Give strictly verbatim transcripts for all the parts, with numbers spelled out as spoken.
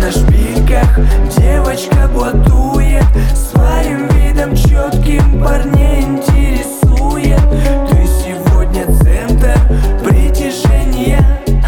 на шпильках девочка блатует, своим видом четким парней интересует. Ты сегодня центр притяжения,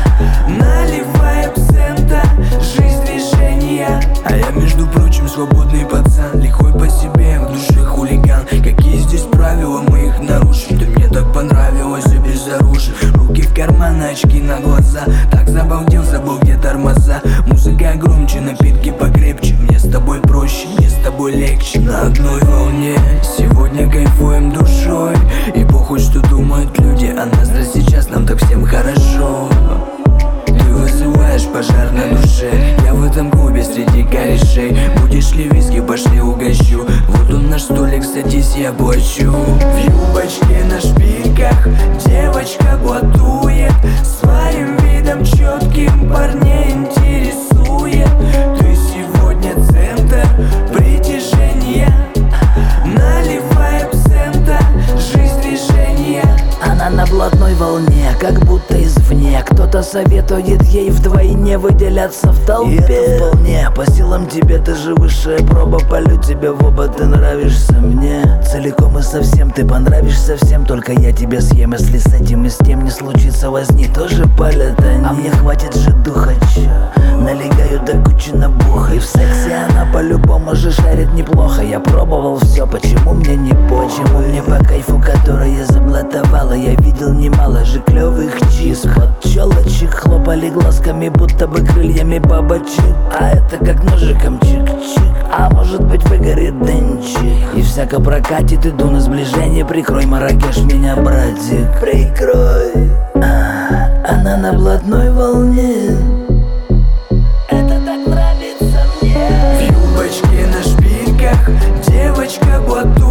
наливай абсента, жизнь движения. А я, между прочим, свободный пацан, лихой по себе, в душе хулиган. Какие здесь правила, мы их нарушим. Ты мне так понравилась и безоружен. Руки в карман, очки на глаза. Так забалдел, забыл где тормоза. Музыка громче, напитки покрепче. Мне с тобой проще, мне с тобой легче. На одной волне, сегодня кайфуем душой. И похуй, что думают люди о нас, да сейчас нам так всем хорошо. Ты вызываешь пожар на душе, я в этом клубе среди корешей. Будешь ли виски, пошли угощу. Вот он наш столик, садись, я плачу. В юбочке на шпильках девочка блатует, своим видом четким парней интересует. Ты сегодня центр притяжения, наливай абсента, жизнь движения. Она на блатной волне, как будто извне. Кто-то советует ей вдвойне выделяться в толпе. И это вполне по силам тебе, ты же высшая проба. Полю тебе в оба, ты нравишься мне целиком и совсем. Ты понравишься всем, только я тебя съем. Если с этим и с тем не случится возни, тоже палят они. А мне хватит же духача, налегаю до кучи набуха. И в сексе она по-любому же шарит неплохо. Я пробовал все, почему мне не по? Почему мне по кайфу, который я заблатовала? Я видел немало же клевых чиз. Под челочек хлопали глазками, будто бы крыльями бабочек. А это как ножиком чик-чик, а может быть выгорит денчик. И всяко прокатит, иду на сближение. Прикрой, Маракеш, меня, братик, прикрой. А, она на блатной волне. Это так нравится мне. В юбочке на шпильках девочка блатует,